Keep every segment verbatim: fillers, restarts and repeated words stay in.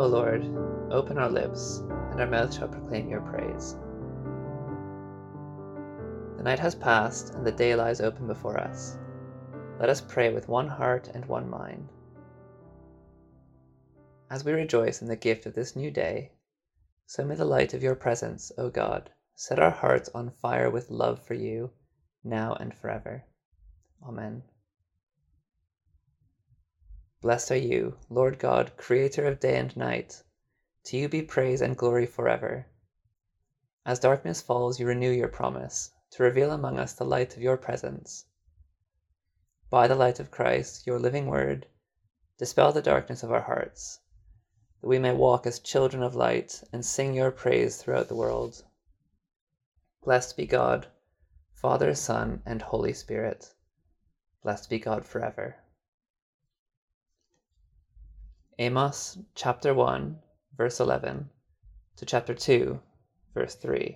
O Lord, open our lips, and our mouth shall proclaim your praise. The night has passed, and the day lies open before us. Let us pray with one heart and one mind. As we rejoice in the gift of this new day, so may the light of your presence, O God, set our hearts on fire with love for you, now and forever. Amen. Blessed are you, Lord God, creator of day and night. To you be praise and glory forever. As darkness falls, you renew your promise, to reveal among us the light of your presence. By the light of Christ, your living word, dispel the darkness of our hearts, that we may walk as children of light and sing your praise throughout the world. Blessed be God, Father, Son, and Holy Spirit. Blessed be God forever. Amos chapter one, verse eleven, to chapter two, verse three.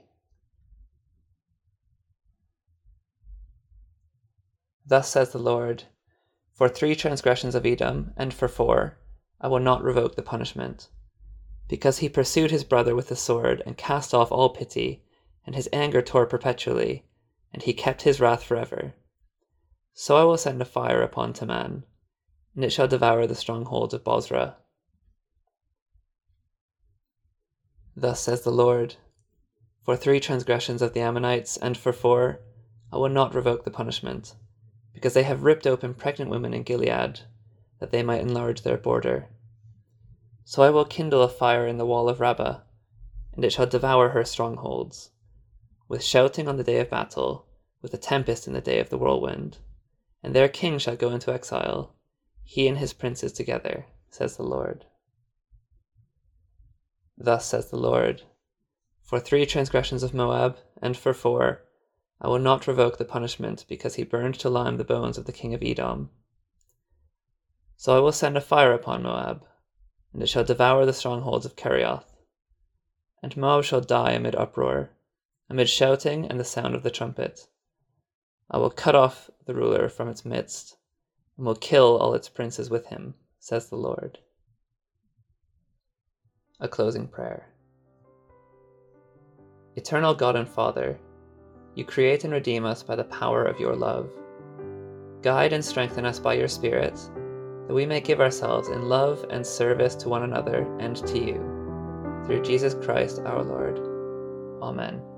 Thus says the Lord, for three transgressions of Edom, and for four, I will not revoke the punishment, because he pursued his brother with the sword, and cast off all pity, and his anger tore perpetually, and he kept his wrath forever. So I will send a fire upon Teman, and it shall devour the strongholds of Bozrah. Thus says the Lord, for three transgressions of the Ammonites, and for four, I will not revoke the punishment, because they have ripped open pregnant women in Gilead, that they might enlarge their border. So I will kindle a fire in the wall of Rabbah, and it shall devour her strongholds, with shouting on the day of battle, with a tempest in the day of the whirlwind. And their king shall go into exile, he and his princes together, says the Lord. Thus says the Lord, for three transgressions of Moab, and for four, I will not revoke the punishment, because he burned to lime the bones of the king of Edom. So I will send a fire upon Moab, and it shall devour the strongholds of Kerioth. And Moab shall die amid uproar, amid shouting and the sound of the trumpet. I will cut off the ruler from its midst, and will kill all its princes with him, says the Lord. A closing prayer. Eternal God and Father, you create and redeem us by the power of your love. Guide and strengthen us by your Spirit, that we may give ourselves in love and service to one another and to you. Through Jesus Christ our Lord. Amen.